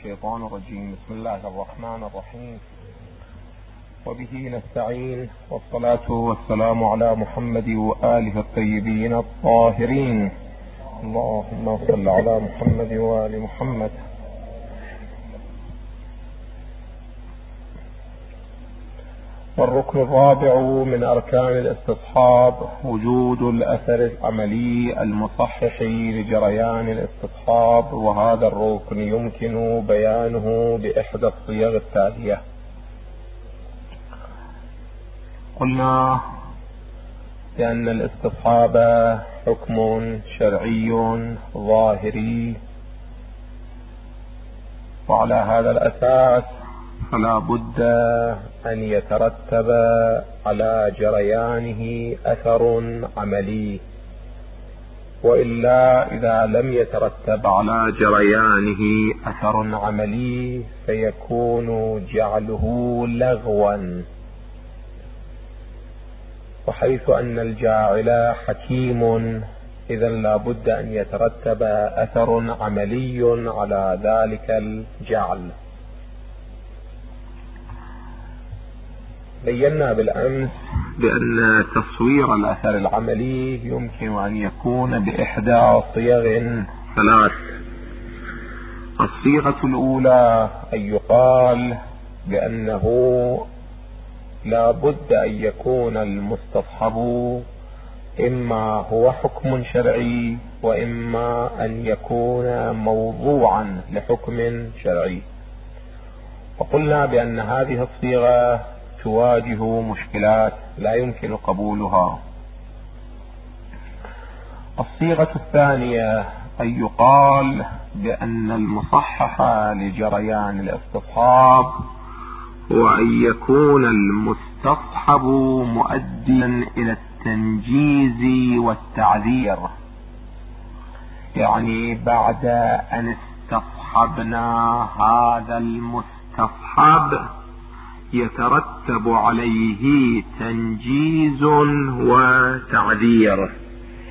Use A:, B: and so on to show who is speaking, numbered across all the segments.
A: الشيطان الرجيم. بسم الله الرحمن الرحيم، وبه نستعين، والصلاة والسلام على محمد وآله الطيبين الطاهرين. اللهم صل على محمد وآل محمد. والركن الرابع من أركان الاستصحاب وجود الأثر العملي المصحح لجريان الاستصحاب، وهذا الركن يمكن بيانه بإحدى الصيغ التالية. قلنا بأن الاستصحاب حكم شرعي ظاهري، وعلى هذا الأساس فلا بد أن يترتب على جريانه أثر عملي، وإلا إذا لم يترتب على جريانه أثر عملي فيكون جعله لغوا، وحيث أن الجاعل حكيم إذا لا بد أن يترتب أثر عملي على ذلك الجعل. بينا بالأمس بأن تصوير الأثر العملي يمكن أن يكون بإحدى صيغ ثلاث. الصيغة الأولى أن يقال بأنه لا بد أن يكون المستصحب إما هو حكم شرعي، وإما أن يكون موضوعا لحكم شرعي. وقلنا بأن هذه الصيغة تواجه مشكلات لا يمكن قبولها. الصيغة الثانية أن يقال بأن المصحح لجريان الاستصحاب هو أن يكون المستصحب مؤديا إلى التنجيز والتعذير، يعني بعد أن استصحبنا هذا المستصحب يترتب عليه تنجيز وتعذير.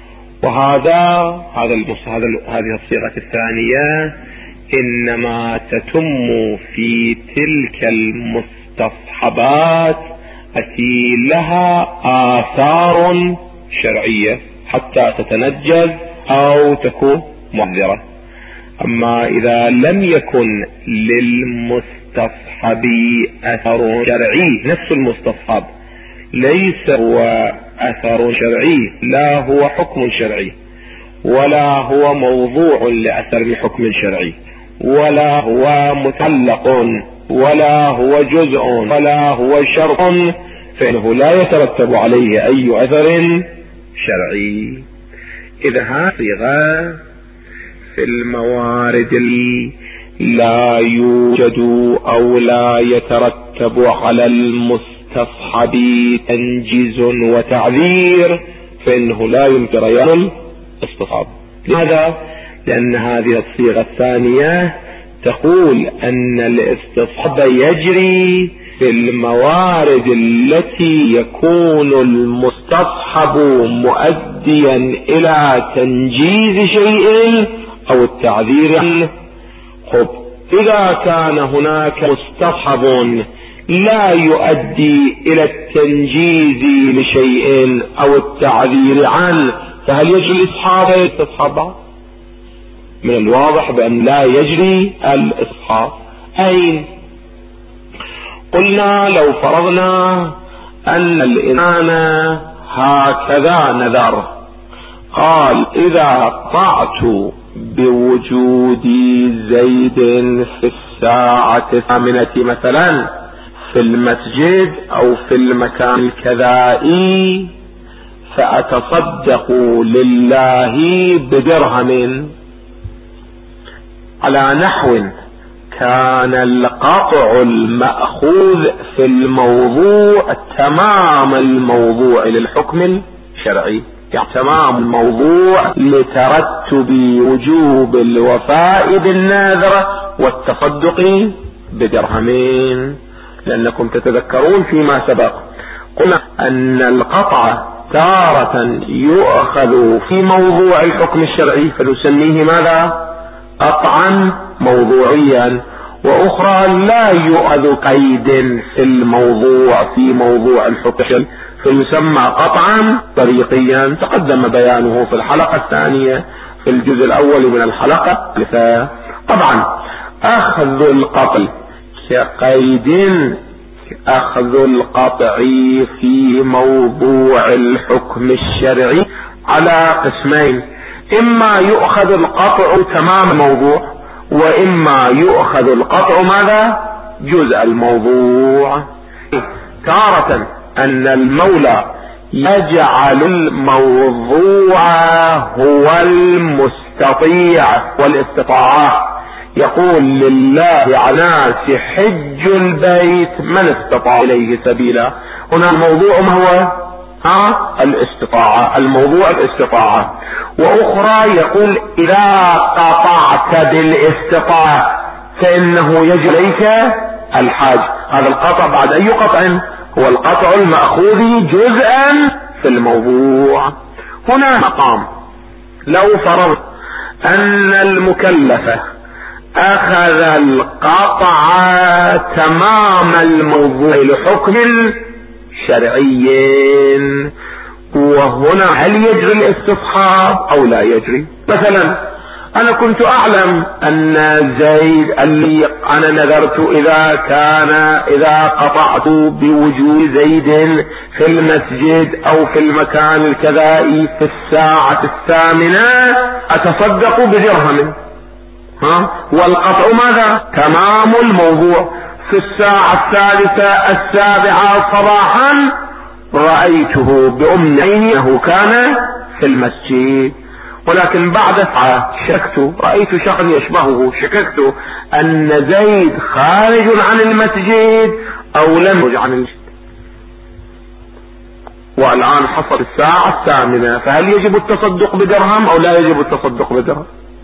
A: هذه الصيغة الثانية إنما تتم في تلك المستصحبات التي لها آثار شرعية حتى تتنجز أو تكون معذرة. أما إذا لم يكن للمستصحب أثر شرعي، نفس المستصحب ليس هو أثر شرعي، لا هو حكم شرعي، ولا هو موضوع لأثر حكم شرعي، ولا هو متعلق، ولا هو جزء، ولا هو شرط، فإنه لا يترتب عليه أي أثر شرعي. إذا هذه صيغة في الموارد لا يوجد أو لا يترتب على المستصحب تنجيز وتعذير، فإنه لا يمكن جريان الاستصحاب. لماذا؟ لأن هذه الصيغة الثانية تقول أن الاستصحاب يجري في الموارد التي يكون المستصحب مؤديا إلى تنجيز شيء أو التعذير عنه. إذا كان هناك مستصحب لا يؤدي إلى التنجيز لشيء أو التعذير عنه، فهل يجري الاستصحاب؟ من الواضح بأن لا يجري الاستصحاب. أين؟ قلنا لو فرضنا أن الإنسان هكذا نذر، قال إذا قطعت بوجود زيد في الساعة 8 مثلا في المسجد أو في المكان الكذائي فأتصدق لله بدرهم، على نحو كان القطع المأخوذ في الموضوع تمام الموضوع للحكم الشرعي، يعني تمام الموضوع لترتب وجوب الوفاء بالنذر والتصدق بدرهمين. لأنكم تتذكرون فيما سبق قلنا أن القطع تارة يؤخذ في موضوع الحكم الشرعي فنسميه ماذا؟ قطعا موضوعيا، وأخرى لا يؤخذ قيد في الموضوع في موضوع الحكم فيسمى قطعا طريقيا، تقدم بيانه في الحلقة الثانية في الجزء الأول من الحلقة. طبعا أخذ القطع كقيد، أخذ القطع في موضوع الحكم الشرعي على قسمين: إما يؤخذ القطع تمام الموضوع، وإما يؤخذ القطع ماذا؟ جزء الموضوع. تارة أن المولى يجعل الموضوع هو المستطيع والاستطاعة، يقول: لله على الناس حج البيت من استطاع إليه سبيلا. هنا الموضوع ما هو؟ الاستطاعة، الموضوع الاستطاعة. وأخرى يقول: إذا قطعت بالاستطاعة فإنه يجب عليك الحاج. هذا القطع بعد أي قطع؟ هو القطع المأخوذ جزءا في الموضوع. هنا مقام: لو فرض أن المكلف أخذ القطع تمام الموضوع لحكم شرعي، وهنا هل يجري الاستصحاب أو لا يجري؟ مثلا أنا كنت أعلم أن زيد اللي أنا نذرت إذا قطعت بوجود زيد في المسجد أو في المكان الكذائي في الساعة 8 أتصدق بدرهم، والقطع ماذا؟ تمام الموضوع. في الساعة 7 صباحا رأيته بأم عيني أنه كان في المسجد، ولكن بعد ساعة شككت، رأيت شخص يشبهه، شككت أن زيد خارج عن المسجد أو لم يخرج عن المسجد، والآن حصل الساعة 8، فهل يجب التصدق بدرهم أو لا يجب التصدق بدرهم؟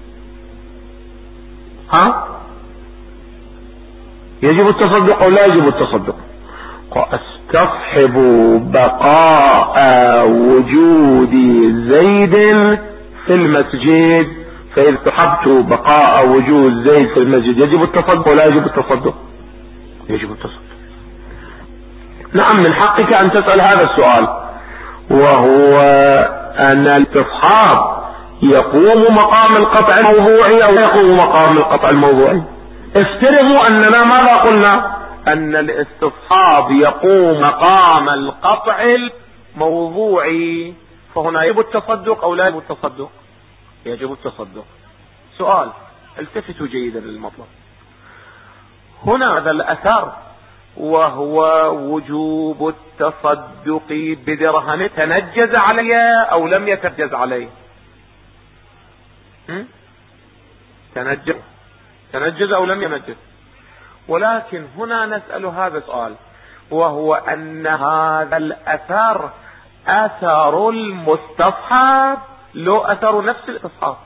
A: يجب التصدق أو لا يجب التصدق؟ استصحب بقاء وجود زيد في المسجد، فإذا استحبت بقاء وجود زيد في المسجد يجب التصدق ولا يجب التصدق؟ يجب التصدق. نعم، من حقك أن تسأل هذا السؤال، وهو أن الاستصحاب يقوم مقام القطع الموضوعي أو يقوم مقام القطع الموضوعي. افترضوا أننا ماذا قلنا؟ أن الاستصحاب يقوم مقام القطع الموضوعي، فهنا يجب التصدق أو لا يجب التصدق؟ يجب التصدق. سؤال، التفتوا جيدا للمطلب. هنا هذا الأثر وهو وجوب التصدق بدرهم تنجز عليه أو لم يتنجز عليه؟ تنجز أو لم ينجز؟ ولكن هنا نسأل هذا السؤال، وهو أن هذا الأثر أثر المستصحب لو أثر نفس الاستصحاب.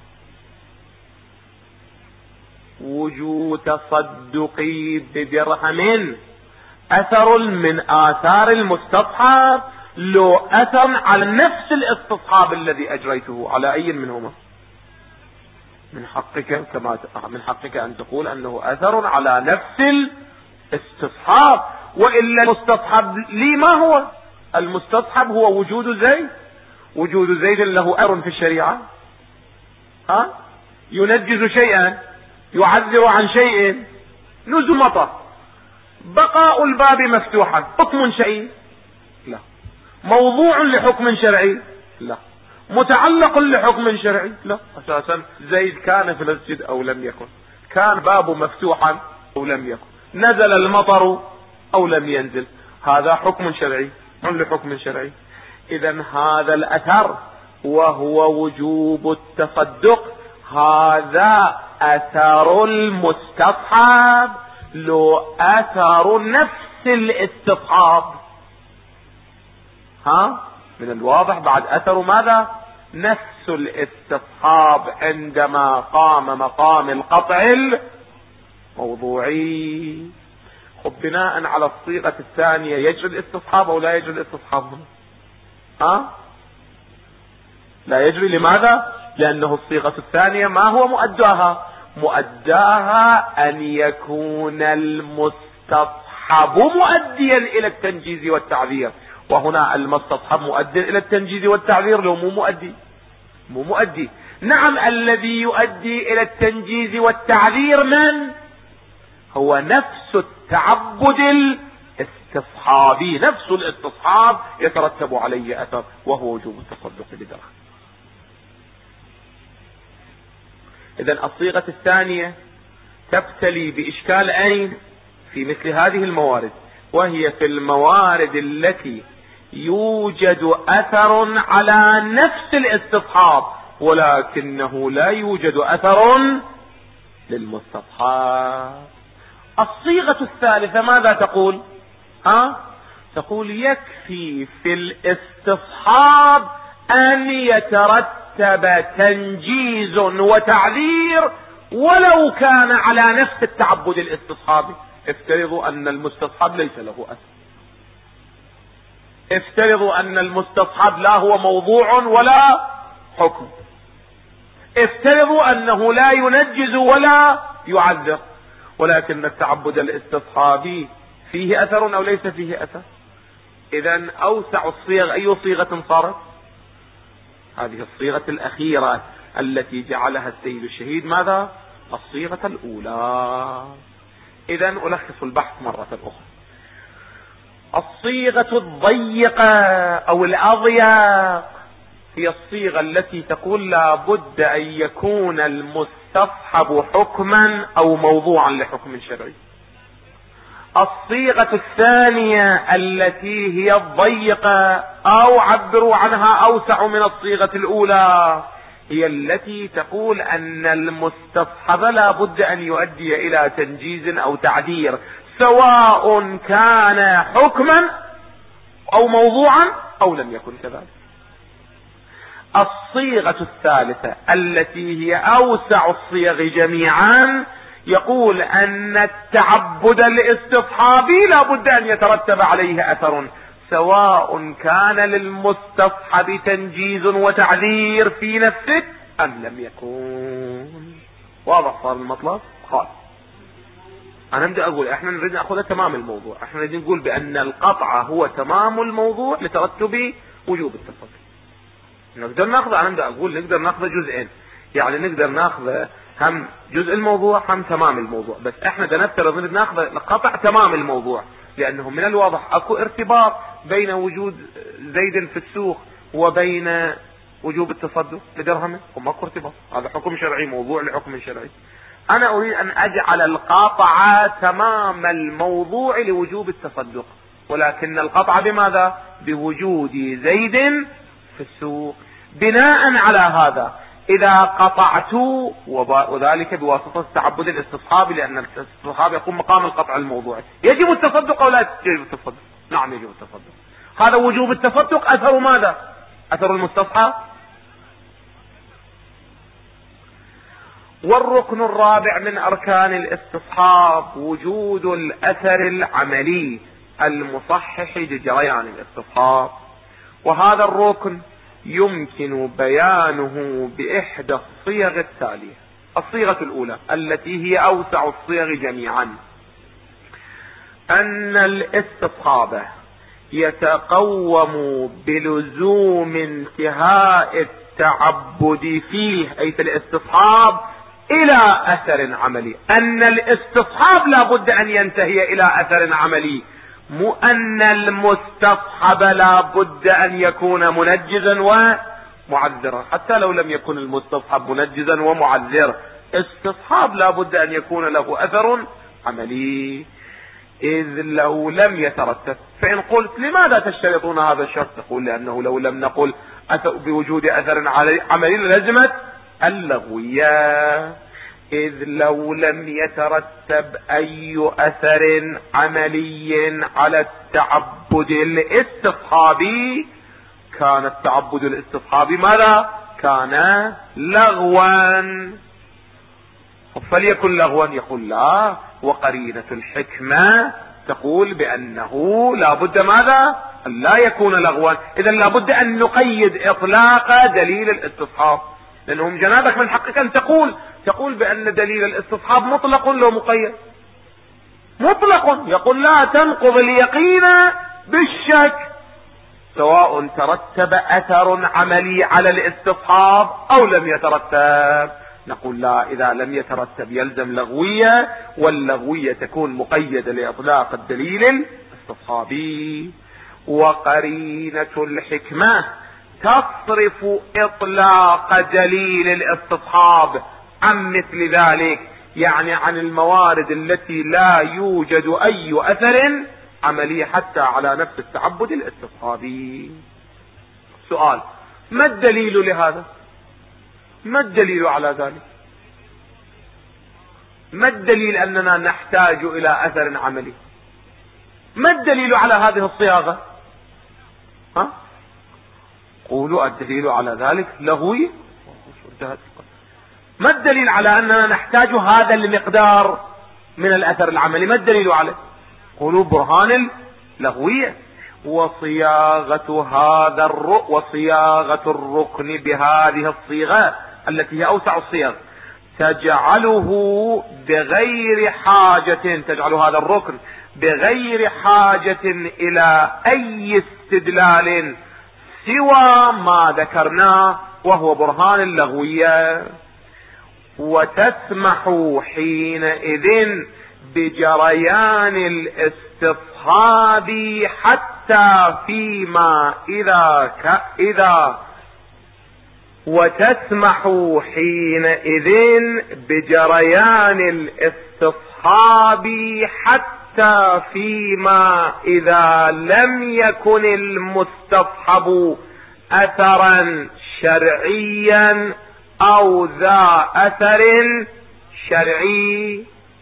A: وجود تصدقي بدرهم أثر من آثار المستصحب لو أثر على نفس الاستصحاب الذي أجريته، على أي منهما؟ من حقك أن تقول أنه أثر على نفس الاستصحاب، وإلا المستصحب لي ما هو؟ المستصحب هو وجود زيد. وجود زيد له أثر في الشريعة، ينجز شيئا، يعذر عن شيء، نزول مطر، بقاء الباب مفتوحا، حكم شرعي؟ لا. موضوع لحكم شرعي؟ لا. متعلق لحكم شرعي؟ لا. أساسا زيد كان في المسجد أو لم يكن، كان بابه مفتوحا أو لم يكن، نزل المطر أو لم ينزل، هذا حكم شرعي من لحكم شرعي. إذن هذا الأثر وهو وجوب التصدق، هذا أثر المستصحب لو أثر نفس الاستصحاب. من الواضح بعد أثر ماذا؟ نفس الاستصحاب عندما قام مقام القطع الموضوعي. بناء على الصيغة الثانية يجري الاستصحاب أو لا يجري الاستصحاب؟ لا يجري. لماذا؟ لأنه الصيغة الثانية ما هو مؤداها؟ مؤداها أن يكون المستصحب مؤديا إلى التنجيز والتعذير. وهنا المستصحب مؤدي إلى التنجيز والتعذير لو مو مؤدي. نعم، الذي يؤدي إلى التنجيز والتعذير من هو نفس التعبد الاستصحابي، نفس الاستصحاب يترتب عليه أثر، وهو وجوب التصدق بدرهم. إذن الصيغة الثانية تبتلي بإشكال أين؟ في مثل هذه الموارد، وهي في الموارد التي يوجد أثر على نفس الاستصحاب ولكنه لا يوجد أثر للمستصحاب. الصيغة الثالثة ماذا تقول؟ تقول يكفي في الاستصحاب أن يترتب تنجيز وتعذير ولو كان على نفس التعبد الاستصحابي. افترضوا أن المستصحب ليس له أثر، افترضوا أن المستصحب لا هو موضوع ولا حكم، افترضوا أنه لا ينجز ولا يعذر، ولكن التعبد الاستصحابي فيه أثر أو ليس فيه أثر. إذن أوسع الصيغ أي صيغة صارت؟ هذه الصيغة الأخيرة التي جعلها السيد الشهيد ماذا؟ الصيغة الأولى. إذن ألخص البحث مرة أخرى. الصيغة الضيقة أو الأضيق هي الصيغة التي تقول لا بد أن يكون المستصحب حكما أو موضوعا لحكم شرعي. الصيغة الثانية التي هي الضيقة أو عبروا عنها أوسع من الصيغة الأولى هي التي تقول أن المستصحب لا بد أن يؤدي إلى تنجيز أو تعذير سواء كان حكما أو موضوعا أو لم يكن كذلك. الصيغة الثالثة التي هي أوسع الصيغ جميعا يقول أن التعبد الاستصحابي لا بد أن يترتب عليه أثر سواء كان للمستصحب تنجيز وتعذير في نفسه أم لم يكن. واضح صار المطلب؟ خالص. أنا بدي أقول إحنا نريد نأخذ تمام الموضوع، إحنا نريد نقول بأن القطع هو تمام الموضوع لترتب وجوب التصدق. نقدر ناخذ، أنا بدي أقول نقدر ناخذ جزئين، يعني نقدر ناخذ هم جزء الموضوع هم تمام الموضوع، بس احنا بدنا نفترض ان ناخذ القطع تمام الموضوع، لانه من الواضح اكو ارتباط بين وجود زيد في السوق وبين وجوب التصدق بدرهم، وماكو ارتباط، هذا حكم شرعي موضوع لحكم شرعي. انا اريد ان اجعل القطع تمام الموضوع لوجوب التصدق، ولكن القطع بماذا؟ بوجود زيد في السوق. بناء على هذا إذا قطعت، وذلك بواسطة التعبد الاستصحابي، لأن الاستصحاب يقوم مقام القطع الموضوعي، يجب التصدق أو لا يجب التصدق؟ نعم يجب التصدق. هذا وجوب التصدق أثر ماذا؟ أثر المستصحب. والركن الرابع من أركان الاستصحاب وجود الأثر العملي المصحح لجريان الاستصحاب، وهذا الركن يمكن بيانه بإحدى الصيغ التالية. الصيغة الأولى التي هي أوسع الصيغ جميعا، أن الاستصحاب يتقوم بلزوم انتهاء التعبد فيه، أي في الاستصحاب، إلى أثر عملي. أن الاستصحاب لا بد أن ينتهي إلى أثر عملي، مو أن المستصحب لا بد أن يكون منجزا ومعذرا. حتى لو لم يكن المستصحب منجزا ومعذرا، استصحاب لا بد أن يكون له أثر عملي، إذ لو لم يترتب. فإن قلت لماذا تشترطون هذا الشرط؟ تقول لأنه لو لم نقل بوجود أثر عملي لازمت اللغوية، إذ لو لم يترتب أي أثر عملي على التعبد الاستصحابي كان التعبد الاستصحابي ماذا؟ كان لغوا. فليكن لغوا؟ يقول لا، وقرينة الحكمة تقول بأنه لا بد ماذا؟ أن لا يكون لغوا. إذن لا بد أن نقيد إطلاق دليل الاستصحاب. لأنهم جنابك من حقك أن تقول بأن دليل الاستصحاب مطلق لو مقيد. مطلق، يقول لا تنقض اليقين بالشك، سواء ترتب أثر عملي على الاستصحاب أو لم يترتب. نقول لا، إذا لم يترتب يلزم لغوية، واللغوية تكون مقيدة لإطلاق الدليل الاستصحابي. وقرينة الحكمة تصرف إطلاق دليل الاستصحاب عن مثل ذلك، يعني عن الموارد التي لا يوجد أي أثر عملي حتى على نفس التعبد الاستصحابي. سؤال: ما الدليل لهذا؟ ما الدليل على ذلك؟ ما الدليل أننا نحتاج إلى أثر عملي؟ ما الدليل على هذه الصياغة؟ قولوا الدليل على ذلك لغوي. ما الدليل على أننا نحتاج هذا المقدار من الأثر العملي؟ ما الدليل عليه؟ قولوا برهان اللغوية. وصياغة الركن بهذه الصيغة التي هي أوسع الصيغ تجعله تجعل هذا الركن بغير حاجة إلى أي استدلال سوى ما ذكرناه وهو برهان اللغوية. وتسمح حينئذ بجريان الاستصحاب حتى فيما إذا لم يكن المستصحب أثرا شرعيا أو ذا أثر شرعي.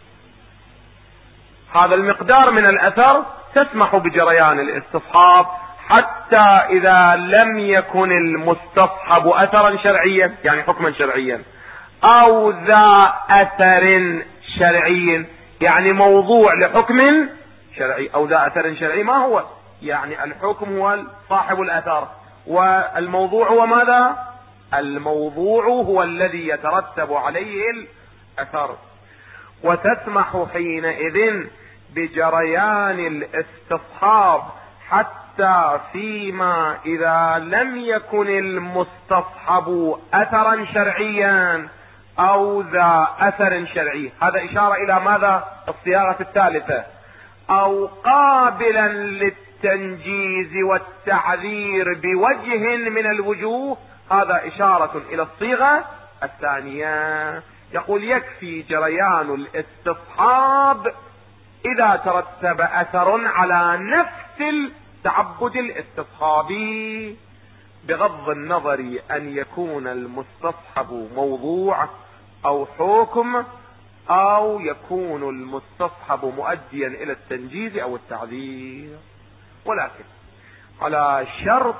A: هذا المقدار من الأثر تسمح بجريان الاستصحاب حتى إذا لم يكن المستصحب أثرا شرعيا، يعني حكما شرعيا، أو ذا أثر شرعي، يعني موضوع لحكم شرعي. أو ذا أثر شرعي ما هو؟ يعني الحكم هو صاحب الأثر، والموضوع هو ماذا؟ الموضوع هو الذي يترتب عليه الأثر. وتسمح حينئذ بجريان الاستصحاب حتى فيما إذا لم يكن المستصحب أثرا شرعيا أو ذا أثر شرعي. هذا إشارة إلى ماذا؟ الصياغة الثالثة. أو قابلا للتنجيز والتعذير بوجه من الوجوه، هذا إشارة إلى الصيغة الثانية. يقول يكفي جريان الاستصحاب إذا ترتب أثر على نفس التعبد الاستصحابي، بغض النظر أن يكون المستصحب موضوع أو حكم، أو يكون المستصحب مؤديا إلى التنجيز أو التعذير، ولكن على شرط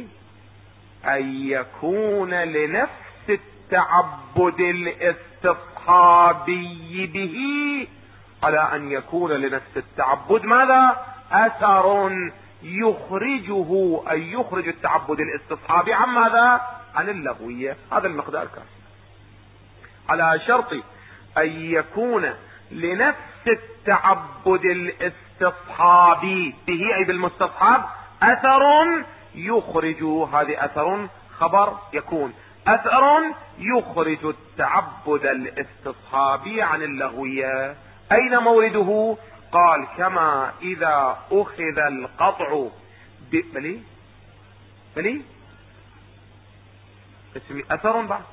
A: أن يكون لنفس التعبد الاستصحابي به، على أن يكون لنفس التعبد ماذا؟ أثر يخرجه، أن يخرج التعبد الاستصحابي عن ماذا؟ عن اللغوية. هذا المقدار كان على شرط أن يكون لنفس التعبد الاستصحابي به، أي بالمستصحب، أثر يخرج، هذه أثر خبر يكون أثر يخرج التعبد الاستصحابي عن اللغوية. أين مورده؟ قال كما إذا أخذ القطع بلي اسمي أثر بعد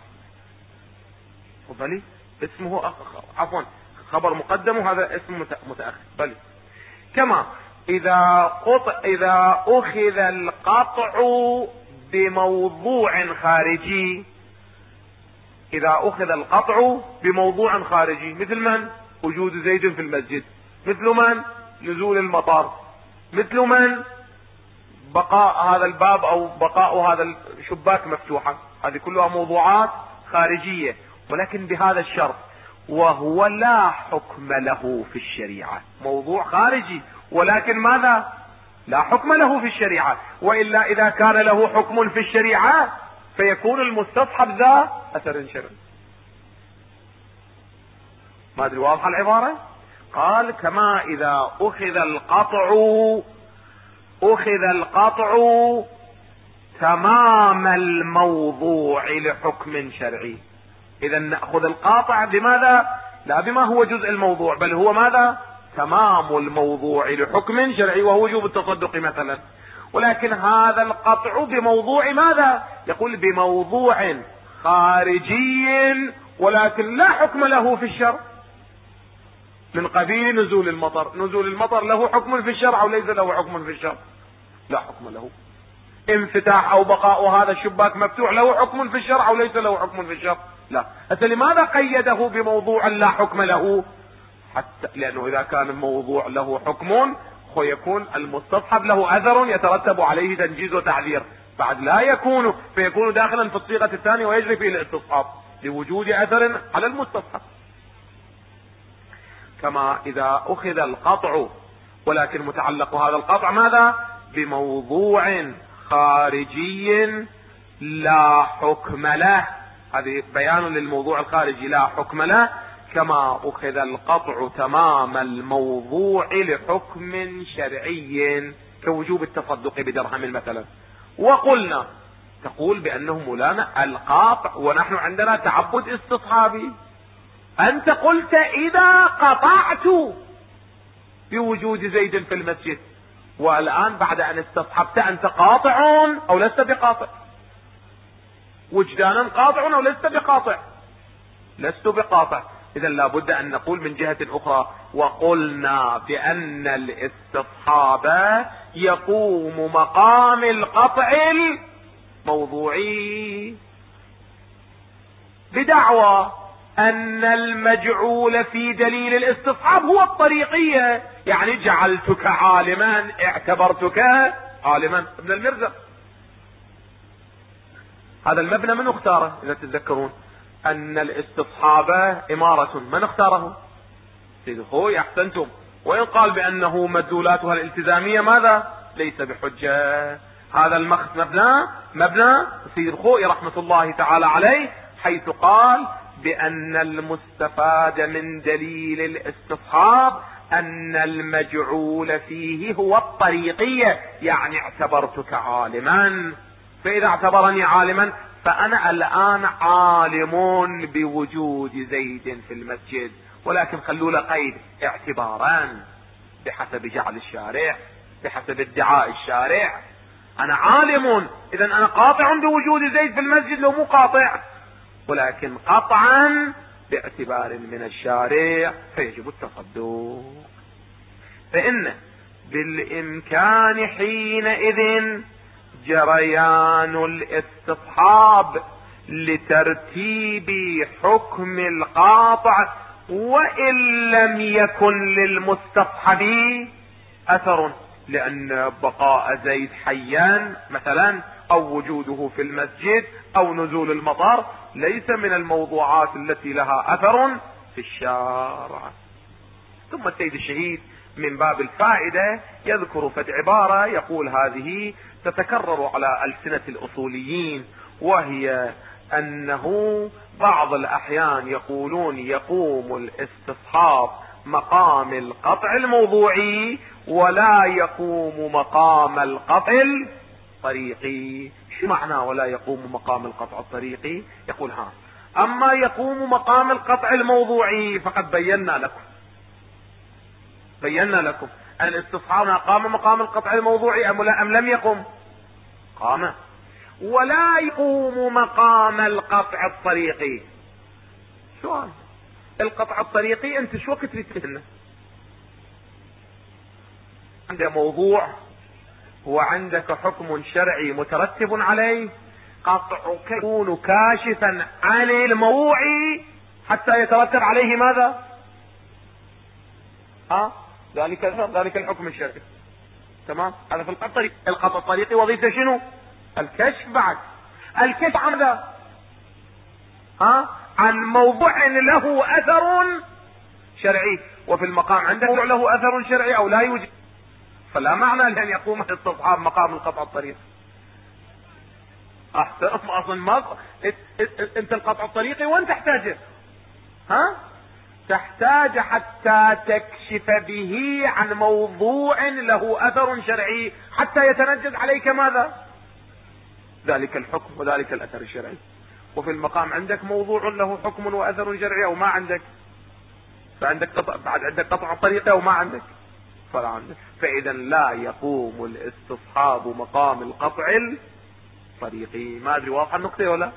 A: بلي اسمه عفوا خبر مقدم، وهذا اسم متأخر. بلي كما إذا أخذ القطع بموضوع خارجي. إذا أخذ القطع بموضوع خارجي، مثل من؟ وجود زيد في المسجد، مثل من؟ نزول المطر، مثل من؟ بقاء هذا الباب أو بقاء هذا الشباك مفتوحا. هذه كلها موضوعات خارجية، ولكن بهذا الشرط: وهو لا حكم له في الشريعة. موضوع خارجي ولكن ماذا؟ لا حكم له في الشريعة. وإلا إذا كان له حكم في الشريعة
B: فيكون المستصحب ذا اثر شرعي. ما ادري واضحة العبارة؟ قال كما اذا اخذ القطع تمام الموضوع لحكم شرعي. اذا نأخذ القاطع بماذا؟ لا بما هو جزء الموضوع، بل هو ماذا؟ تمام الموضوع لحكم شرعي، وهو وجوب التصدق مثلا. ولكن هذا القطع بموضوع ماذا؟ يقول بموضوع خارجي ولكن لا حكم له في الشرع، من قبيل نزول المطر. نزول المطر له حكم في الشرع او ليس له حكم في الشرع؟ لا حكم له. انفتاح او بقاء هذا الشباك مفتوح له حكم في الشرع او ليس له حكم في الشرع؟ لا. حتى لماذا قيده بموضوع لا حكم له؟ حتى لانه اذا كان الموضوع له حكم يكون المستصحب له اثر يترتب عليه تنجيز وتعذير، بعد لا يكون، فيكون داخلا في الصيغة الثانية ويجري فيه الاستصحاب لوجود اثر على المستصحب. كما اذا اخذ القطع، ولكن متعلق هذا القطع ماذا؟ بموضوع خارجي لا حكم له. هذه بيان للموضوع الخارجي لا حكم له. كما اخذ القطع تمام الموضوع لحكم شرعي كوجوب التصدق بدرهم مثلا. وقلنا تقول بانه مولانا القاطع ونحن عندنا تعبد استصحابي. انت قلت اذا قطعت بوجود زيد في المسجد، والان بعد ان استصحبت انت قاطع او لست بقاطع؟ وجدانا قاطع او لست بقاطع؟ لست بقاطع. اذا لابد ان نقول من جهة اخرى وقلنا بان الاستصحاب يقوم مقام القطع الموضوعي بدعوى ان المجعول في دليل الاستصحاب هو الطريقية، يعني جعلتك عالما، اعتبرتك عالما. ابن المرزق هذا المبنى من اختاره؟ اذا تتذكرون ان الاستصحاب امارة، من اختاره؟ سيد الخوي. احسنتم. وان قال بانه مدلولاتها الالتزامية ماذا؟ ليس بحجة. هذا المخت مبنى سيد الخوي رحمة الله تعالى عليه، حيث قال بان المستفاد من دليل الاستصحاب ان المجعول فيه هو الطريقية، يعني اعتبرتك عالما. فاذا اعتبرني عالما فانا الان عالم بوجود زيد في المسجد، ولكن خلوا له قيد اعتباران بحسب جعل الشارع، بحسب ادعاء الشارع. انا عالم، اذا انا قاطع بوجود زيد في المسجد لو مو قاطع، ولكن قطعا باعتبار من الشارع فيجب التصدق. فإن بالامكان حينئذ جريان الاستصحاب لترتيب حكم القاطع وان لم يكن للمستصحب اثر، لان بقاء زيد حيا مثلا او وجوده في المسجد او نزول المطر ليس من الموضوعات التي لها اثر في الشارع. ثم السيد الشهيد من باب الفائدة يذكر فد عبارة يقول هذه تتكرر على ألسنة الأصوليين، وهي أنه بعض الأحيان يقولون يقوم الاستصحاب مقام القطع الموضوعي ولا يقوم مقام القطع الطريقي. شو معنى ولا يقوم مقام القطع الطريقي؟ يقول أما يقوم مقام القطع الموضوعي فقد بينا لكم أن الاستصحاب قام مقام القطع الموضوعي أم لم يقم؟ قام. ولا يقوم مقام القطع الطريقي. شو القطع الطريقي؟ انت شو وقت تريد؟ عند موضوع وعندك حكم شرعي مترتب عليه، قطعك يكون كاشفا عن الموضوع حتى يترتب عليه ماذا؟ ذلك الحكم الشرعي. تمام. هذا في القطع الطريقي وظيفته شنو؟ الكشف. بعد الكشف عن ماذا؟ عن موضوع له اثر شرعي، وفي المقام عنده موضوع له اثر شرعي او لا يوجد، فلا معنى لان يقوم الاستصحاب مقام القطع الطريقي. احسن اصلا ما انت القطع الطريقي وين تحتاجه؟ تحتاج حتى تكشف به عن موضوع له اثر شرعي حتى يتنجز عليك ماذا؟ ذلك الحكم وذلك الاثر الشرعي. وفي المقام عندك موضوع له حكم واثر شرعي او ما عندك، فعندك قطع، بعد عندك قطع الطريقة او ما عندك، فلا عندك. فاذا لا يقوم الاستصحاب مقام القطع الطريقي. ما ادري واضحة النقطة ولا؟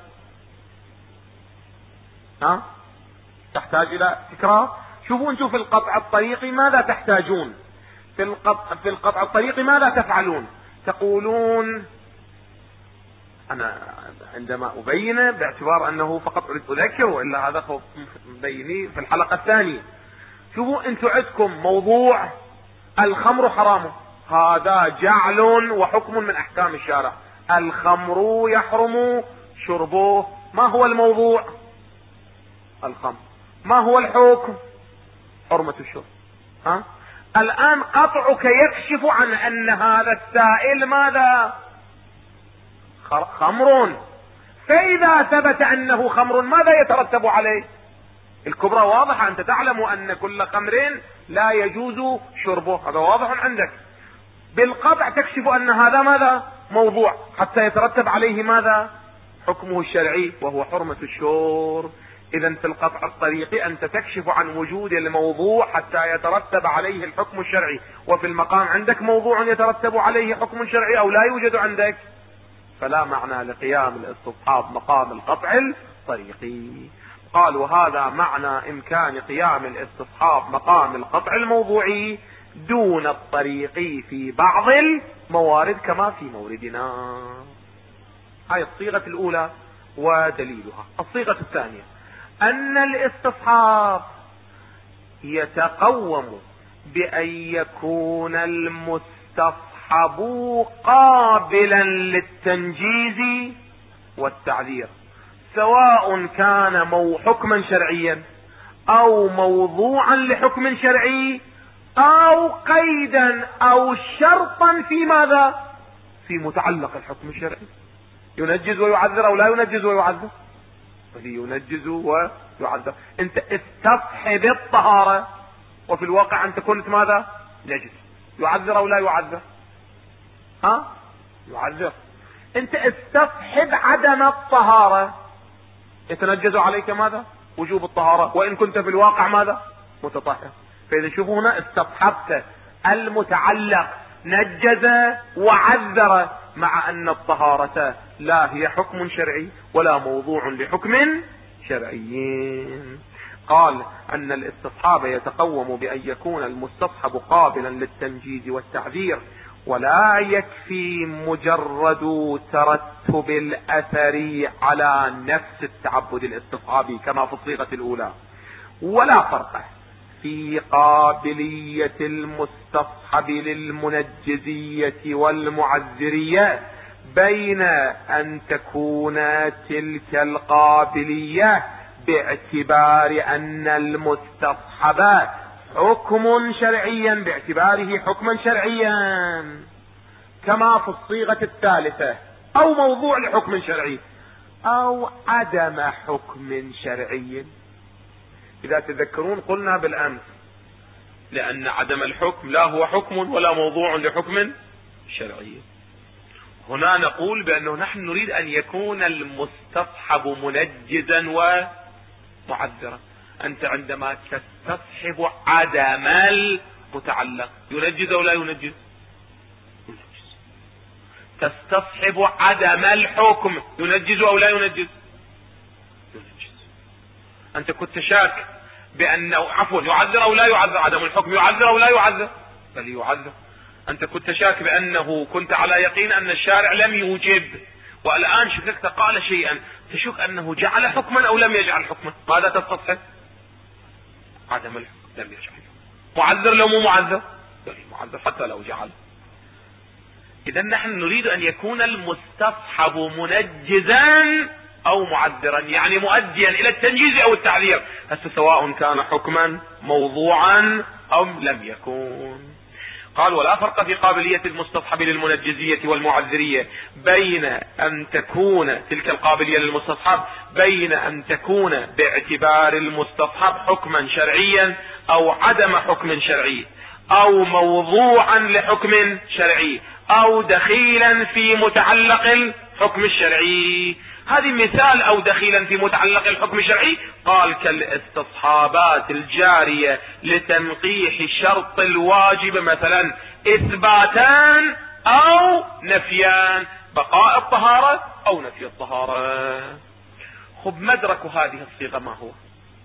B: تحتاج الى تكرار. شوفوا انتم في القطع الطريقي ماذا تحتاجون؟ في القطع الطريقي ماذا تفعلون؟ تقولون انا عندما ابينه باعتبار انه فقط اريد اذكر، والا هذا مبيني في الحلقة الثانية. شوفوا انتم عندكم موضوع الخمر حرام، هذا جعل وحكم من احكام الشارع. الخمر يحرم شربه. ما هو الموضوع؟ الخمر. ما هو الحكم؟ حرمة الشرب. الان قطعك يكشف عن ان هذا السائل ماذا؟ خمر. فاذا ثبت انه خمر ماذا يترتب عليه؟ الكبرى واضحة، انت تعلم ان كل خمر لا يجوز شربه، هذا واضح عندك. بالقطع تكشف ان هذا ماذا؟ موضوع، حتى يترتب عليه ماذا؟ حكمه الشرعي وهو حرمة الشرب. اذا في القطع الطريقي انت تكشف عن وجود الموضوع حتى يترتب عليه الحكم الشرعي. وفي المقام عندك موضوع يترتب عليه حكم شرعي او لا يوجد عندك، فلا معنى لقيام الاستصحاب مقام القطع الطريقي. قال وهذا معنى امكان قيام الاستصحاب مقام القطع الموضوعي دون الطريقي في بعض الموارد كما في موردنا. هاي الصيغة الاولى ودليلها. الصيغة الثانية ان الاستصحاب يتقوم بان يكون المستصحب قابلا للتنجيز والتعذير، سواء كان حكما شرعيا او موضوعا لحكم شرعي او قيدا او شرطا في ماذا؟ في متعلق الحكم الشرعي. ينجز ويعذر او لا ينجز ويعذر؟ ينجز ويعذر. انت استصحب الطهارة وفي الواقع انت كنت ماذا؟ نجس. يعذر او لا يعذر؟ يعذر. انت استصحب عدم الطهارة، يتنجز عليك ماذا؟ وجوب الطهارة، وان كنت في الواقع ماذا؟ متطهر. فاذا شوفوا هنا استصحبت المتعلق، نجز وعذر، مع ان الطهارة لا هي حكم شرعي ولا موضوع لحكم شرعي. قال ان الاستصحاب يتقوم بان يكون المستصحب قابلا للتنجيز والتعذير، ولا يكفي مجرد ترتب الاثر على نفس التعبد الاستصحابي كما في الصيغة الاولى. ولا فرق في قابلية المستصحب للمنجزية والمعذرية بين ان تكون تلك القابلية باعتبار ان المستصحب حكم شرعيا، باعتباره حكما شرعيا كما في الصيغة الثالثة، او موضوع لحكم شرعي، او عدم حكم شرعي. اذا تذكرون قلنا بالامس لان عدم الحكم لا هو حكم ولا موضوع لحكم شرعي. هنا نقول بانه نحن نريد ان يكون المستصحب منجزا ومعذرا. انت عندما تستصحب عدم المتعلق ينجز او لا ينجز؟ ينجز. تستصحب عدم الحكم ينجز او لا ينجز؟ ينجز. انت كنت شاك بانه يعذر او لا يعذر؟ عدم الحكم يعذر او لا يعذر؟ بل يعذر. انت كنت شاك بانه كنت على يقين ان الشارع لم يوجب، والان شككت قال شيئا، تشك انه جعل حكما او لم يجعل حكما، ماذا تستصحب؟ عدم الحكم، لم يجعل. معذر لو مو معذر؟ بل معذر حتى لو جعل. اذا نحن نريد ان يكون المستصحب منجزا او معذرا، يعني مؤديا الى التنجيز او التعذير، سواء كان حكما موضوعا او لم يكن. قال ولا فرق في قابلية المستصحب للمنجزية والمعذرية بين أن تكون تلك القابلية للمستصحب بين أن تكون باعتبار المستصحب حكما شرعيا أو عدم حكم شرعي، أو موضوعا لحكم شرعي، أو دخيلا في متعلق الحكم الشرعي. هذه مثال أو دخيلا في متعلق الحكم الشرعي. قال كالاستصحابات الجارية لتنقيح الشرط الواجب، مثلا إثباتان أو نفيان، بقاء الطهارة أو نفي الطهارة. خب مدرك هذه الصيغة ما هو؟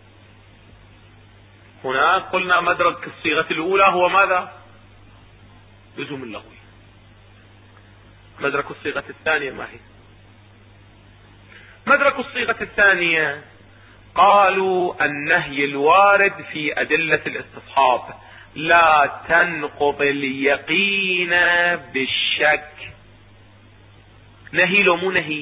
B: هنا قلنا مدرك الصيغة الأولى هو ماذا؟ لزوم اللغوي. مدرك الصيغة الثانية ما هي؟ مدرك الصيغة الثانية قالوا النهي الوارد في أدلة الاستصحاب لا تنقض اليقين بالشك. نهي لو مو نهي؟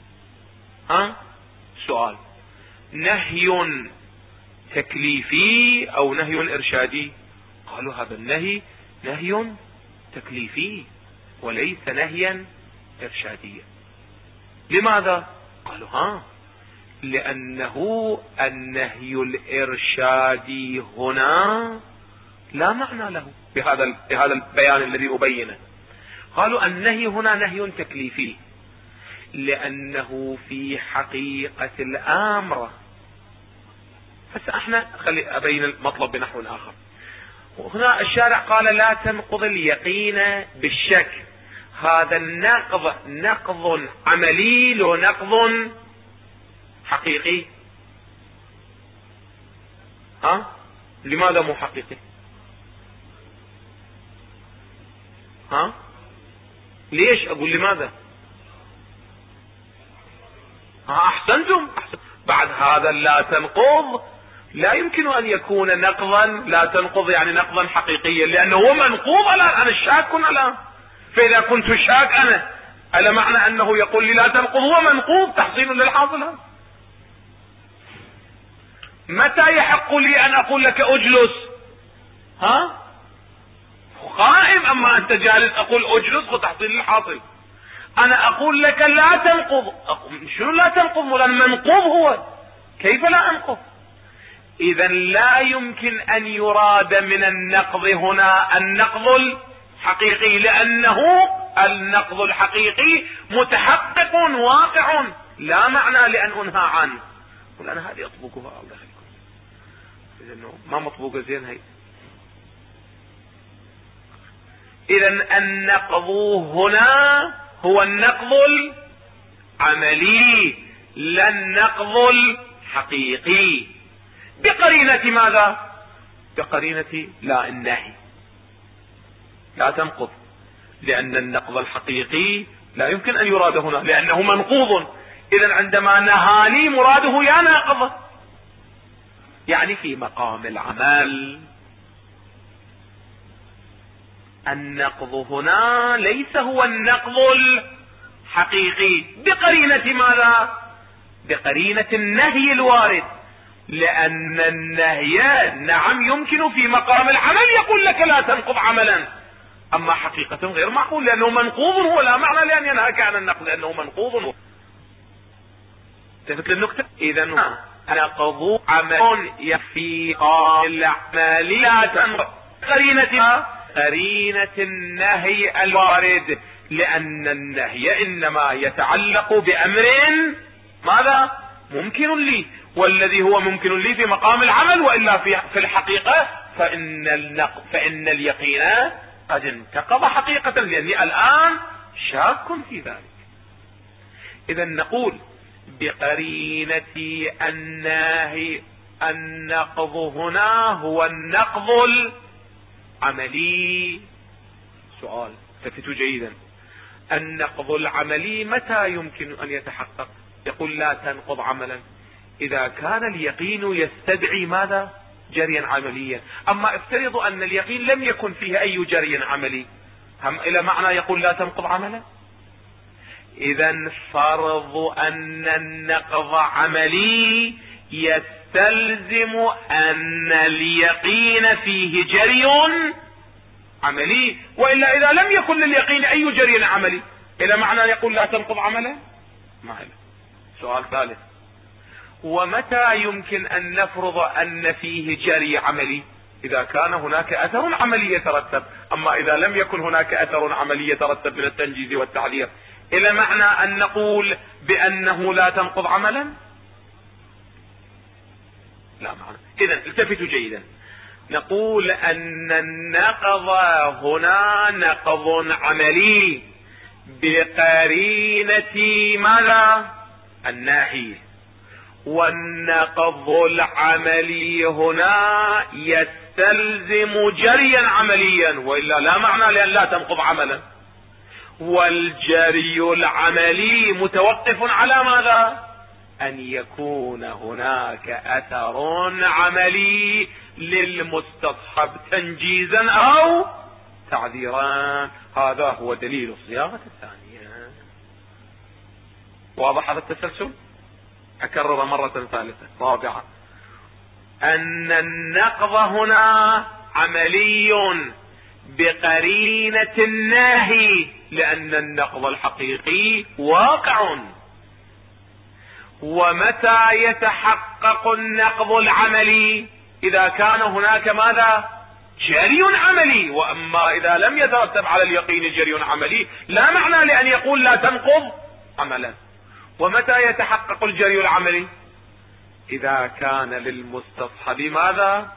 B: سؤال، نهي تكليفي أو نهي إرشادي؟ قالوا هذا النهي نهي تكليفي وليس نهيا إرشاديا. لماذا؟ قالوا لأنه النهي الإرشادي هنا لا معنى له بهذا البيان الذي أبينه. قالوا النهي هنا نهي تكليفي لأنه في حقيقة الأمر. هسه احنا خلي أبين المطلب بنحو آخر. هنا الشارع قال لا تنقض اليقين بالشك. هذا النقض نقض عملي لو نقض حقيقي؟ لماذا مو حقيقي؟ ليش اقول لماذا؟ احسنتم. بعد هذا لا تنقض لا يمكن ان يكون نقضا، لا تنقض يعني نقضا حقيقيا، لانه هو منقوض الان. انا شاك الان، فاذا كنت شاك انا معنى انه يقول لي لا تنقض هو منقوض تحصيل للحاصل. متى يحق لي ان اقول لك اجلس؟ قائم، اما انت جالس اقول اجلس وتحصيل للحاصل. انا اقول لك لا تنقض، شنو لا تنقض؟ منقوض هو، كيف لا انقض؟ اذا لا يمكن ان يراد من النقض هنا النقض الحقيقي، لانه النقض الحقيقي متحقق واقع، لا معنى لان انهى عنه. قل انا هذه اطبقها الله يخليكم، اذا ما مطبوقه زين هي. اذا النقض هنا هو النقض العملي لا النقض الحقيقي، بقرينة ماذا؟ بقرينة لا النهي لا تنقض، لأن النقض الحقيقي لا يمكن أن يراد هنا لأنه منقوض. إذا عندما نهاني مراده يا ناقض، يعني في مقام العمل. النقض هنا ليس هو النقض الحقيقي، بقرينة ماذا؟ بقرينة النهي الوارد، لأن النهي نعم يمكن في مقام العمل يقول لك لا تنقض عملا، أما حقيقة غير معقول لأنه منقوض هو، لا معنى لأن ينهاك عن النقض لأنه منقوض. تفت للنكتة؟ إذا نقض عمل يفي العمل لا تنقض قرينة النهي الوارد، لأن النهي إنما يتعلق بأمر ماذا؟ ممكن لي، والذي هو ممكن لي في مقام العمل، وإلا في الحقيقة فإن اليقين قد انتقض حقيقة، لأني الآن شاك في ذلك. إذا نقول بقرينة النهي النقض هنا هو النقض العملي. سؤال التفتوا جيدا، النقض العملي متى يمكن أن يتحقق؟ يقول لا تنقض عملا إذا كان اليقين يستدعي ماذا؟ جريا عمليا. أما افترضوا أن اليقين لم يكن فيه أي جري عملي، هم إلى معنى يقول لا تنقض عملا؟ إذا فرض أن النقض عملي يستلزم أن اليقين فيه جري عملي، وإلا إذا لم يكن لليقين أي جري عملي إلى معنى يقول لا تنقض عمله؟ ما إلا. سؤال ثالث: ومتى يمكن أن نفرض أن فيه جري عملي؟ إذا كان هناك أثر عملي يترتب. أما إذا لم يكن هناك أثر عملي يترتب من التنجيز والتعذير، إلى معنى أن نقول بأنه لا تنقض عملا؟ لا معنى. إذن التفتوا جيدا، نقول أن النقض هنا نقض عملي بقرينة ماذا؟ الناهي. والنقض العملي هنا يستلزم جريا عمليا، وإلا لا معنى لأن لا تنقض عملا. والجري العملي متوقف على ماذا؟ أن يكون هناك أثر عملي للمستصحب تنجيزا أو تعذيرا. هذا هو دليل الصياغة الثانية. واضح هذا التسلسل؟ أكرر مرة ثالثة رابعة: أن النقض هنا عملي بقرينة الناهي، لأن النقض الحقيقي واقع. ومتى يتحقق النقض العملي؟ إذا كان هناك ماذا؟ جري عملي. وأما إذا لم يترتب على اليقين جري عملي، لا معنى لأن يقول لا تنقض عملا. ومتى يتحقق الجري العملي؟ إذا كان للمستصحب ماذا؟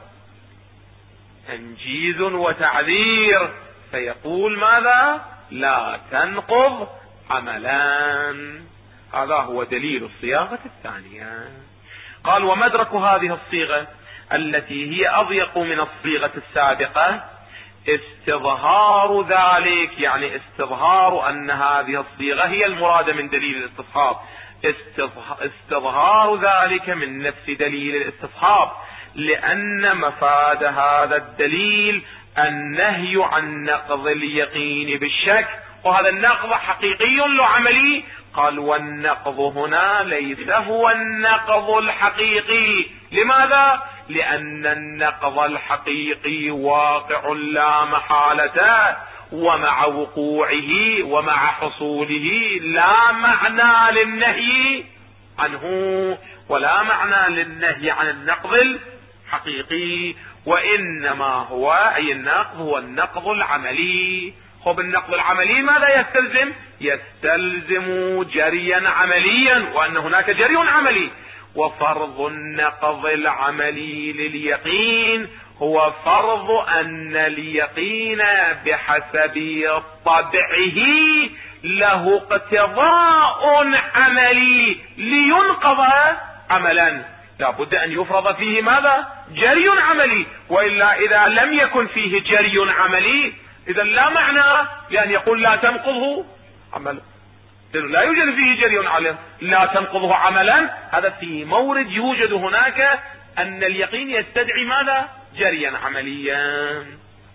B: تنجيز وتعذير، فيقول ماذا؟ لا تنقض عملان. هذا هو دليل الصياغة الثانية. قال: ومدرك هذه الصيغة التي هي أضيق من الصيغة السابقة استظهار ذلك، يعني استظهار أن هذه الصيغة هي المرادة من دليل الاستصحاب، استظهار ذلك من نفس دليل الاستصحاب، لأن مفاد هذا الدليل النهي عن نقض اليقين بالشك، وهذا النقض حقيقي لا عملي. قال: والنقض هنا ليس هو النقض الحقيقي. لماذا؟ لأن النقض الحقيقي واقع لا محالة، ومع وقوعه ومع حصوله لا معنى للنهي عنه، ولا معنى للنهي عن النقض الحقيقي، وإنما هو أي النقض هو النقض العملي. خب النقض العملي ماذا يستلزم؟ يستلزم جريا عمليا، وأن هناك جري عملي. وفرض النقض العملي لليقين هو فرض أن اليقين بحسب طبعه له اقتضاء عملي لينقض عملا. لا بد أن يفرض فيه ماذا؟ جري عملي، وإلا إذا لم يكن فيه جري عملي إذا لا معنى لأن يقول لا تنقضه عملا، لا يوجد فيه جري عملا، لا تنقضه عملا. هذا في مورد يوجد هناك أن اليقين يستدعي ماذا؟ جريا عمليا.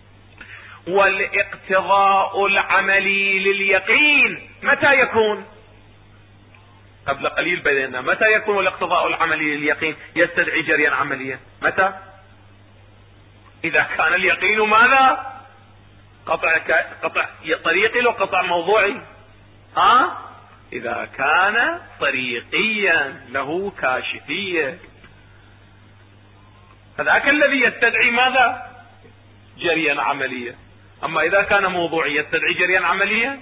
B: والاقتضاء العملي لليقين متى يكون؟ قبل قليل بينا متى يكون الاقتضاء العملي لليقين يستدعي جريا عمليا؟ متى؟ إذا كان اليقين ماذا؟ قطع طريقي لو قطع موضوعي. إذا كان طريقيا له كاشفية، فذاك الذي يستدعي ماذا؟ جريا عمليا. أما إذا كان موضوعي يستدعي جريا عمليا.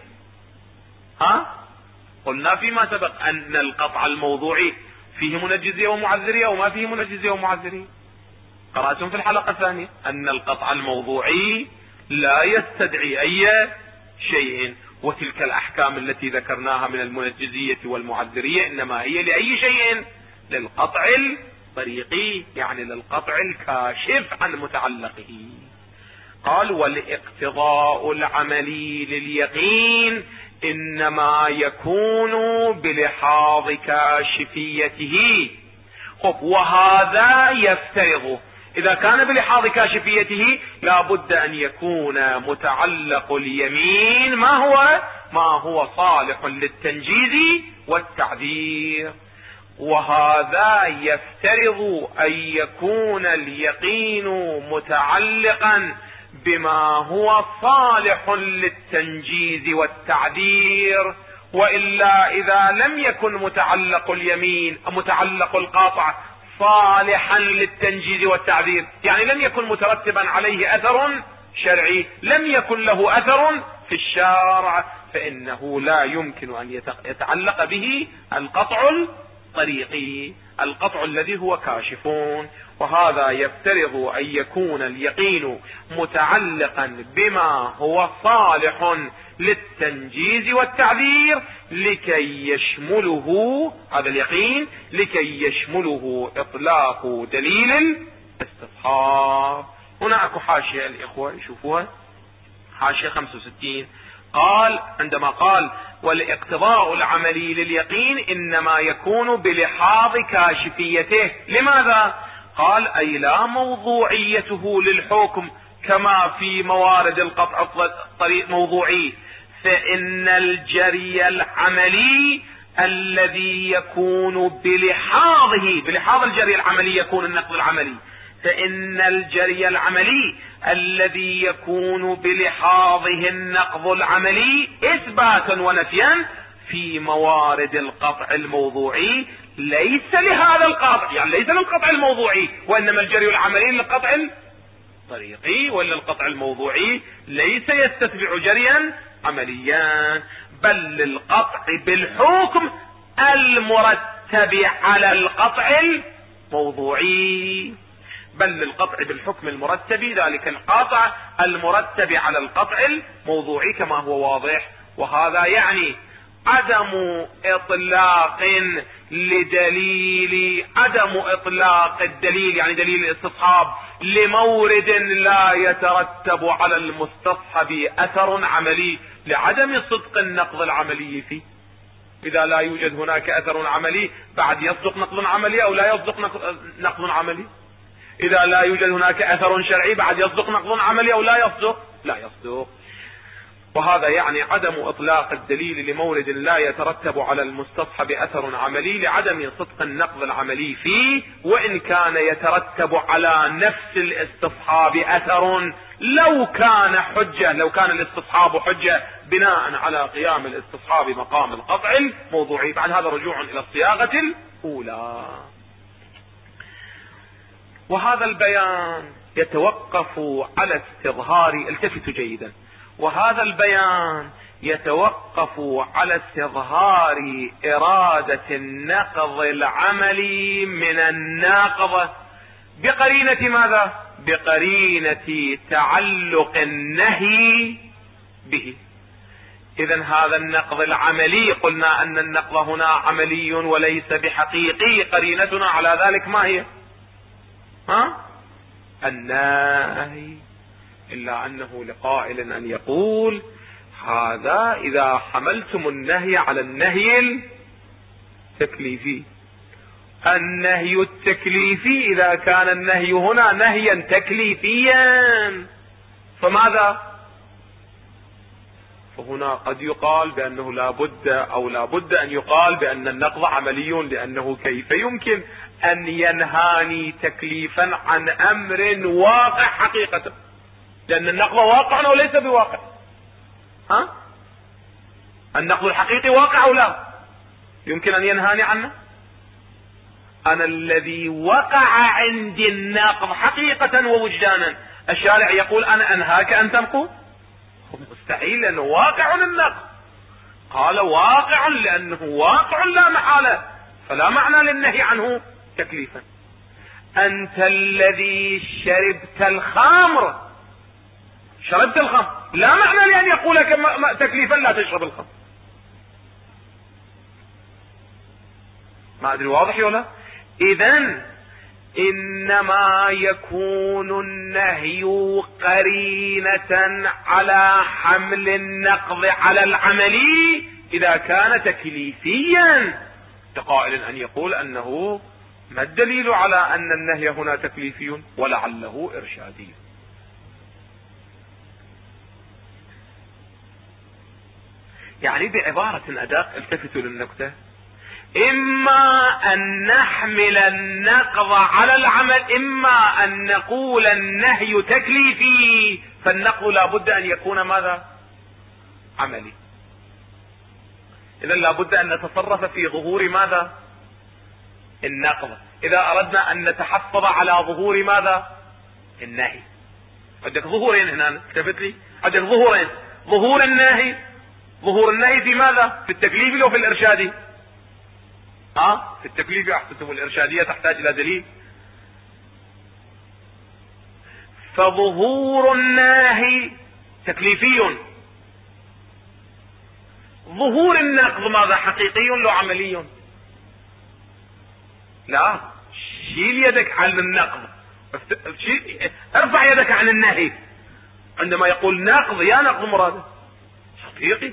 B: قلنا فيما سبق أن القطع الموضوعي فيه منجزية ومعذرية وما فيه منجزية ومعذرية. قرأتم في الحلقة الثانية أن القطع الموضوعي لا يستدعي أي شيء، وتلك الأحكام التي ذكرناها من المنجزية والمعذرية إنما هي لأي شيء؟ للقطع الطريقي، يعني للقطع الكاشف عن متعلقه. قال: والاقتضاء العملي لليقين إنما يكون بلحاظ كاشفيته. وهذا يفترض إذا كان بلحاظ كاشفيته لا بد أن يكون متعلق اليمين ما هو صالح للتنجيز والتعذير. وهذا يفترض أن يكون اليقين متعلقا بما هو صالح للتنجيز والتعذير، وإلا إذا لم يكن متعلق القاطع صالحا للتنجيز والتعذير، يعني لم يكن مترتبا عليه أثر شرعي، لم يكن له أثر في الشارع، فإنه لا يمكن أن يتعلق به القطع الطريقي، القطع الذي هو كاشفون. وهذا يفترض أن يكون اليقين متعلقا بما هو صالح للتنجيز والتعذير لكي يشمله، هذا اليقين لكي يشمله إطلاق دليل الاستصحاب. هنا اكو حاشية الإخوة يشوفوها، حاشية 65. قال عندما قال والاقتضاء العملي لليقين إنما يكون بلحاظ كاشفيته، لماذا؟ قال أي لا موضوعيته للحكم كما في موارد القطع الطريق موضوعي، فإن الجري العملي الذي يكون بلحاظ الجري العملي يكون النقض العملي، فإن الجري العملي الذي يكون بلحاظه النقض العملي إثباتا ونفيا في موارد القطع الموضوعي ليس لهذا القطع، يعني ليس للقطع الموضوعي، وإنما الجري العملي للقطع الطريقي، ولا القطع الموضوعي ليس يستتبع جريا عمليا، بل للقطع بالحكم المرتب على القطع الموضوعي، بل للقطع بالحكم المرتب، ذلك القاطع المرتب على القطع الموضوعي كما هو واضح. وهذا يعني عدم اطلاق الدليل، يعني دليل الاستصحاب، لمورد لا يترتب على المستصحب اثر عملي، لعدم صدق النقض العملي فيه. اذا لا يوجد هناك اثر عملي بعد يصدق نقض عملي او لا يصدق نقض عملي؟ اذا لا يوجد هناك اثر شرعي بعد يصدق نقض عملي او لا يصدق. وهذا يعني عدم اطلاق الدليل لمورد لا يترتب على المستصحب اثر عملي لعدم صدق النقض العملي فيه، وان كان يترتب على نفس الاستصحاب اثر لو كان الاستصحاب حجة بناء على قيام الاستصحاب مقام القطع الموضوعي. بعد هذا رجوع الى الصياغة الاولى. وهذا البيان يتوقف على استظهار، التفتوا جيدا، وهذا البيان يتوقف على استظهار إرادة النقض العملي من الناقض بقرينة ماذا؟ بقرينة تعلق النهي به. إذن هذا النقض العملي، قلنا أن النقض هنا عملي وليس بحقيقي، قرينتنا على ذلك ما هي؟ النهي. إلا أنه لقائل أن يقول هذا إذا حملتم النهي على النهي التكليفي. النهي التكليفي إذا كان النهي هنا نهيا تكليفيا فماذا؟ فهنا قد يقال بأنه لا بد أن يقال بأن النقض عملي، لأنه كيف يمكن أن ينهاني تكليفا عن أمر واقع حقيقة؟ لأن النقض واقع أو ليس بواقع؟ النقض الحقيقي واقع أو لا؟ يمكن أن ينهاني عنه؟ أنا الذي وقع عندي النقض حقيقة ووجدانا، الشارع يقول أنا أنهاك أن تنقض؟ مستحيل، لأنه واقع النقض. قال واقع لأنه واقع لا محالة، فلا معنى للنهي عنه تكليفا. أنت الذي شربت الخمر، لا معنى لأن يقول لك تكليفا لا تشرب الخمر. ما أدري واضح ولا؟ إذن إنما يكون النهي قرينة على حمل النقض على العملي إذا كان تكليفيا. قائل أن يقول أنه ما الدليل على أن النهي هنا تكليفي ولعله إرشادي؟ يعني بعبارة أدق، التفتوا للنكتة، اما ان نحمل النقض على العمل، اما ان نقول النهي تكليفي، فالنقض لا بد ان يكون ماذا؟ عملي. اذا لا بد ان نتصرف في ظهور ماذا؟ النقض. اذا اردنا ان نتحفظ على ظهور ماذا؟ النهي. عندك ظهورين هنا، اكتبت لي عندك ظهورين، ظهور النهي، ظهور النهي في ماذا؟ في التكليفي او في الارشادي؟ في التكليفي احسنتم، الارشادية تحتاج الى دليل. فظهور النهي تكليفي، ظهور النقض ماذا؟ حقيقي لو عملي؟ لا، شيل يدك عن النقض، ارفع يدك عن النهي. عندما يقول نقض، يا نقض مراده حقيقي.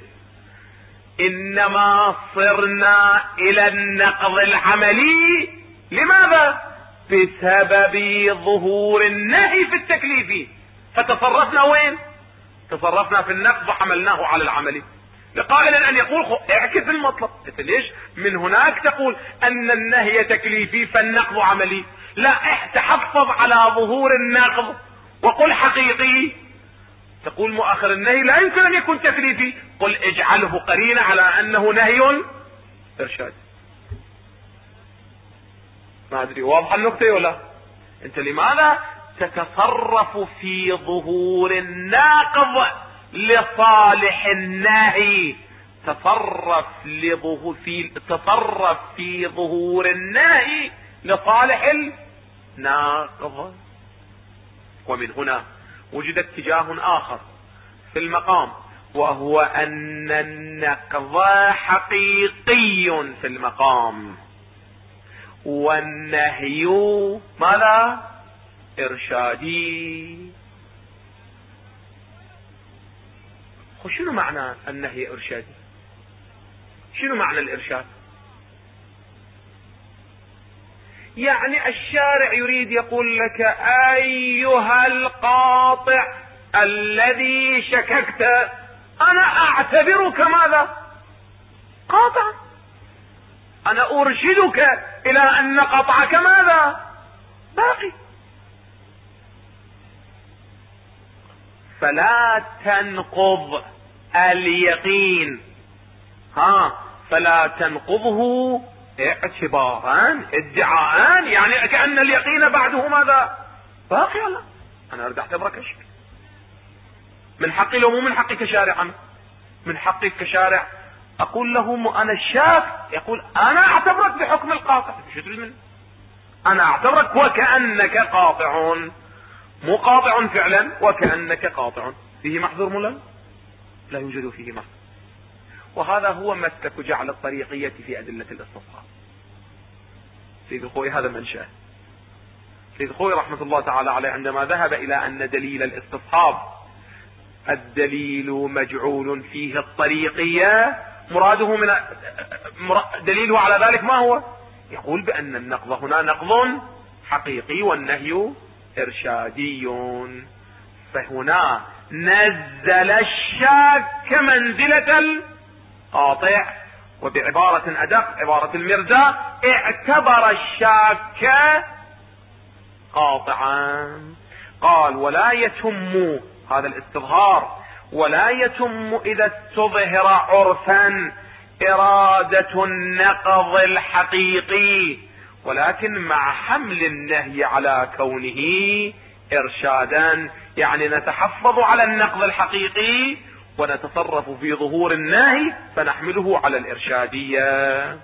B: انما صرنا الى النقض العملي، لماذا؟ بسبب ظهور النهي في التكليف. فتصرفنا وين؟ تصرفنا في النقض وحملناه على العملي. لقائل ان يقول اعكس المطلب، ليش من هناك تقول ان النهي تكليفي فالنقض عملي؟ لا، تحفظ على ظهور النقض وقل حقيقي. تقول مؤخر النهي لا يمكن ان يكون تكليفي، قل اجعله قرينة على انه نهي ارشاد. ما ادري واضح النقطة ولا؟ انت لماذا تتصرف في ظهور الناقض لصالح النهي؟ تصرف في ظهور النهي لصالح الناقض. ومن هنا وجد اتجاه اخر في المقام، وهو ان النقض حقيقي في المقام والنهي ماذا؟ ارشادي. شنو معنى النهي ارشادي؟ شنو معنى الارشاد؟ يعني الشارع يريد يقول لك ايها القاطع الذي شككت، انا اعتبرك ماذا؟ قاطع. انا ارشدك الى ان قطعك ماذا؟ باقي. فلا تنقض اليقين، فلا تنقضه اعتبارا ادعاء، يعني كأن اليقين بعده ماذا؟ باقي. لا، انا اريد اعتبرك شك. من حقي لو مو من حقي كشارع، من حقي كشارع اقول له انا شاك، يقول انا اعتبرك بحكم القاطع. شو تريد مني؟ انا اعتبرك وكأنك قاطع، مو قاطع فعلا، وكأنك قاطع. فيه محظور ملل؟ لا يوجد فيه محظور. وهذا هو مسلك جعل الطريقية في أدلة الاستصحاب. سيد الخوي هذا منشأ. سيد الخوي رحمة الله تعالى عليه عندما ذهب إلى أن دليل الاستصحاب الدليل مجعول فيه الطريقية، مراده من دليله على ذلك ما هو؟ يقول بأن النقض هنا نقض حقيقي والنهي إرشادي. فهنا نزل الشاك منزلة القاطع، وبعبارة أدق عبارة المرزا اعتبر الشاك قاطعا. قال ولا يتم هذا الاستظهار، ولا يتم إذا استظهر عرفا إرادة النقض الحقيقي، ولكن مع حمل النهي على كونه إرشادا، يعني نتحفظ على النقض الحقيقي ونتصرف في ظهور النهي فنحمله على الإرشادية.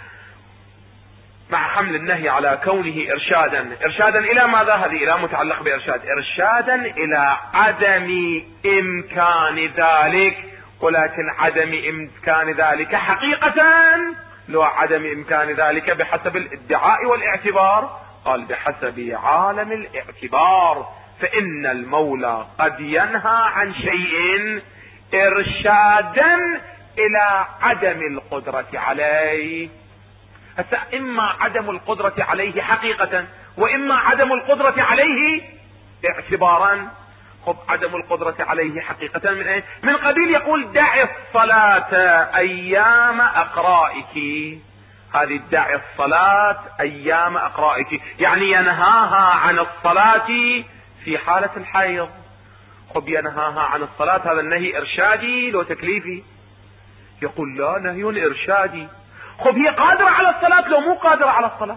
B: مع حمل النهي على كونه إرشادا. إرشادا إلى ماذا؟ هذه إلى متعلق بإرشاد. إرشادا إلى عدم إمكان ذلك، ولكن عدم إمكان ذلك حقيقة، لو عدم إمكان ذلك بحسب الادعاء والاعتبار. قال بحسب عالم الاعتبار، فإن المولى قد ينهى عن شيء إرشادا إلى عدم القدرة عليه. إما عدم القدرة عليه حقيقة، وإما عدم القدرة عليه اعتبارا. خب عدم القدرة عليه حقيقة من ايه؟ من قبيل يقول دع الصلاة ايام اقرائك. هذه ادعي الصلاة ايام اقرائك، يعني ينهاها عن الصلاة في حالة الحيض. خب ينهاها عن الصلاة، هذا النهي ارشادي لو تكليفي؟ يقول لا، نهي ارشادي. خب هي قادرة على الصلاة لو مو قادرة على الصلاة؟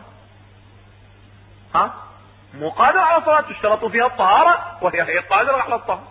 B: مو قادرة على الصلاة، تشترط فيها الطهارة وهي قادرة على الطهارة،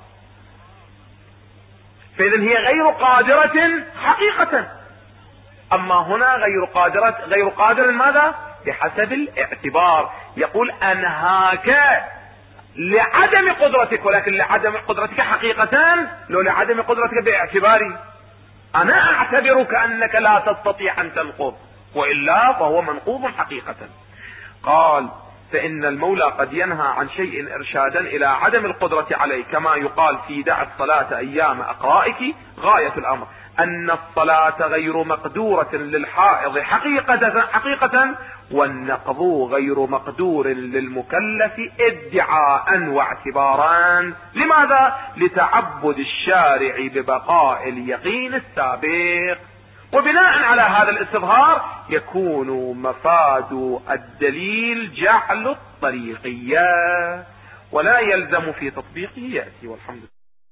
B: فإذا هي غير قادرة حقيقة. اما هنا غير قادر ماذا؟ بحسب الاعتبار. يقول انهاك لعدم قدرتك، ولكن لعدم قدرتك حقيقة لو لعدم قدرتك باعتباري، انا اعتبرك انك لا تستطيع ان تنقض، والا فهو منقوض حقيقة. قال فان المولى قد ينهى عن شيء ارشادا الى عدم القدرة عليه، كما يقال في دع الصلاة ايام اقرائك. غاية الامر ان الصلاة غير مقدورة للحائض حقيقة، والنقض غير مقدور للمكلف ادعاء واعتبارا. لماذا؟ لتعبد الشارع ببقاء اليقين السابق. وبناء على هذا الاستظهار يكون مفاد الدليل جعل الطريقية، ولا يلزم في تطبيقه يأتي. والحمد لله.